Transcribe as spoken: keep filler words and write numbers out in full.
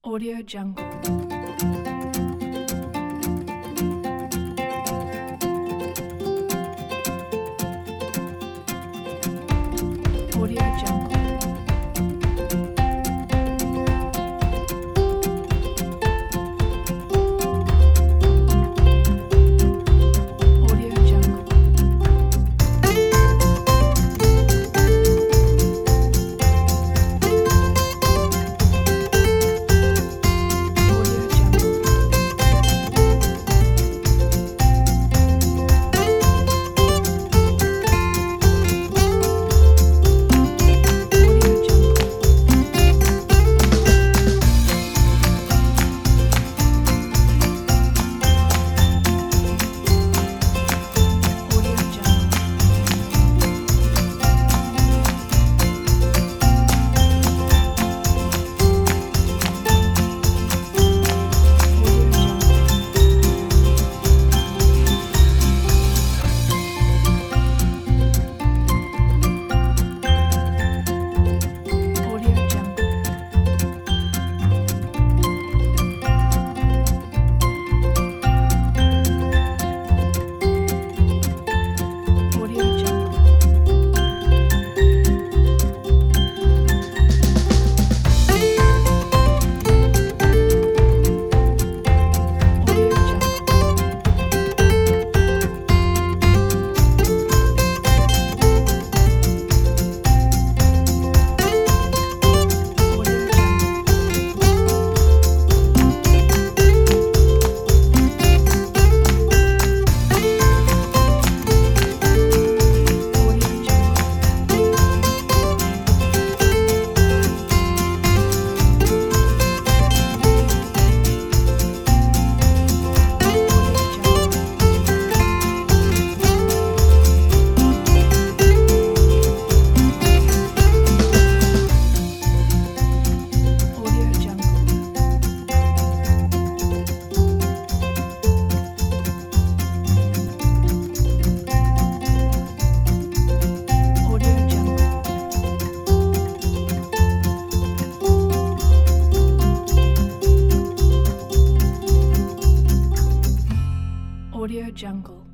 Audio Jungle. Audio Jungle. Audio Jungle. Audio Jungle. Audio Jungle. Audio Jungle. Audio Jungle. Audio Jungle. Audio Jungle. Audio Jungle. Audio Jungle. Audio Jungle. Audio Jungle. Audio Jungle. Audio Jungle. Audio Jungle.